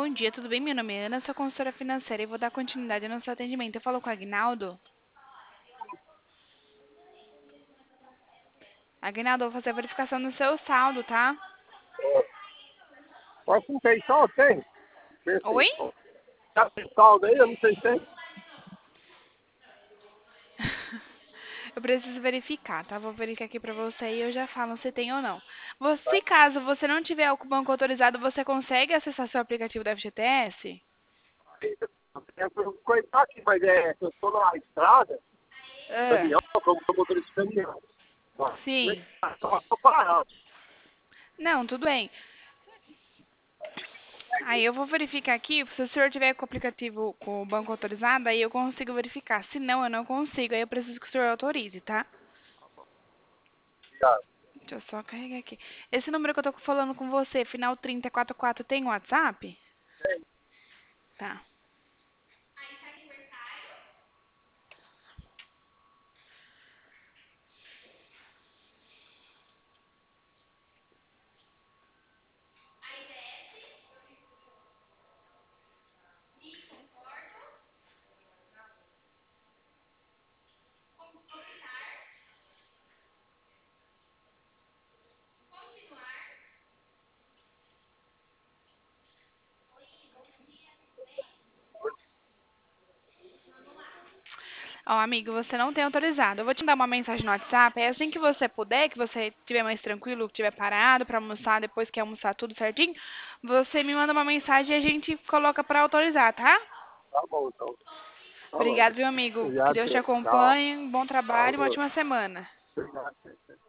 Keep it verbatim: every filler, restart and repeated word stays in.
bom dia, tudo bem? Meu nome é Ana, sou consultora financeira e vou dar continuidade ao nosso atendimento. Eu falo com o Agnaldo. Agnaldo, eu vou fazer a verificação no seu saldo, tá? Mas não tem saldo, tem? Tem sim. Oi? Já tem saldo aí? Eu não sei se tem. Eu preciso verificar, tá? Vou verificar aqui pra você e eu já falo se tem ou não. Você, caso você não tiver o banco autorizado, você consegue acessar seu aplicativo da F G T S? Eu coitar aqui, mas é, eu estou na estrada, Ah, caminhão, como sou motorista de caminhão. Ó, sim. só tô parado. Não, tudo bem. Aí eu vou verificar aqui, se o senhor tiver com o aplicativo com o banco autorizado, aí eu consigo verificar. Se não, eu não consigo, aí eu preciso que o senhor autorize, tá? Obrigado. Deixa eu só carregar aqui. Esse número que eu tô falando com você, final trinta e quarenta e quatro, tem WhatsApp? Tem. Tá. Ó, amigo, você não tem autorizado. Eu vou te mandar uma mensagem no WhatsApp. É assim que você puder, que você estiver mais tranquilo, que estiver parado pra almoçar, depois que almoçar tudo certinho, você me manda uma mensagem e a gente coloca pra autorizar, tá? Tá bom, então. Falou. Obrigado, viu, amigo? Que Obrigado. Deus te Tchau. acompanhe. Um bom trabalho e uma Falou. ótima semana. Obrigado.